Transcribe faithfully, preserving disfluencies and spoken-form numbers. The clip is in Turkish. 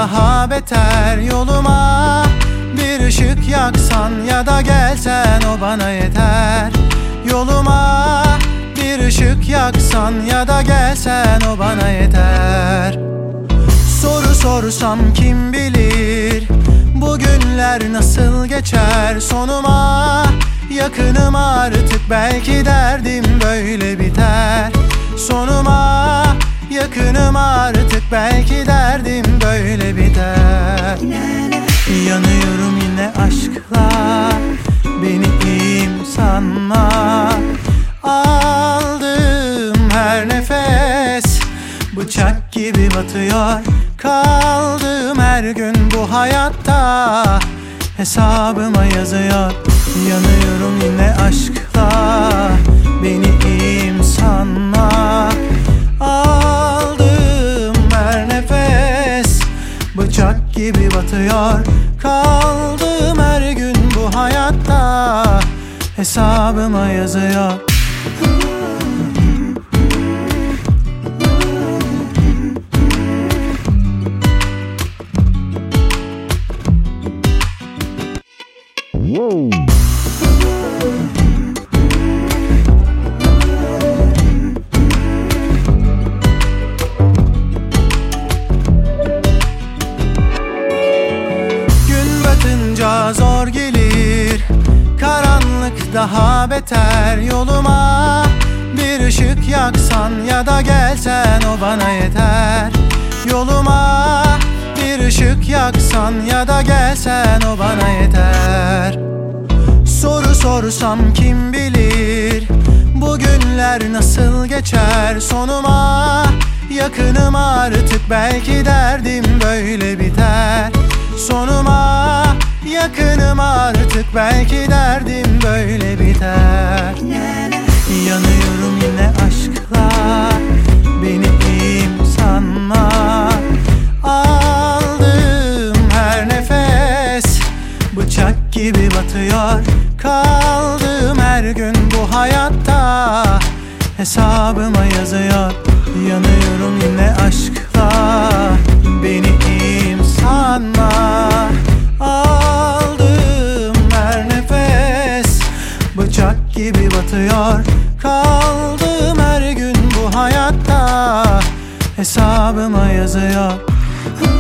daha beter yoluma. Bir ışık yaksan ya da gelsen o bana yeter. Yoluma bir ışık yaksan ya da gelsen o bana yeter. Soru sorsam kim bilir bu günler nasıl geçer sonuma. Yakınım artık, belki derdim böyle biter sonuma. Yakınım artık, belki derdim böyle biter. Yanıyorum yine aşkla, beni iyiyim sanma. Aldığım her nefes bıçak gibi batıyor. Kaldığım her gün bu hayatta hesabıma yazıyor. Yanıyorum yine aşkla, beni iyiyim sanma. Aldığım her nefes bıçak gibi batıyor. Kaldığım her gün bu hayatta hesabıma yazıyor. Gün batınca zor gelir, karanlık daha beter yoluma. Bir ışık yaksan ya da gelsen o bana yeter. Yoluma bir ışık yaksan ya da gelsen o bana yeter. Soru sorsam kim bilir bu günler nasıl geçer sonuma. Yakınım artık, belki derdim böyle biter sonuma. Yakınım artık, belki derdim böyle biter. Yanıyorum yine aşkla, beni iyiyim sanma. Aldığım her nefes bıçak gibi batıyor. Kaldığım her gün bu hayatta hesabıma yazıyor. Yanıyorum yine aşkla, beni iyiyim sanma. Aldığım her nefes bıçak gibi batıyor. Kaldığım her gün bu hayatta hesabıma yazıyor.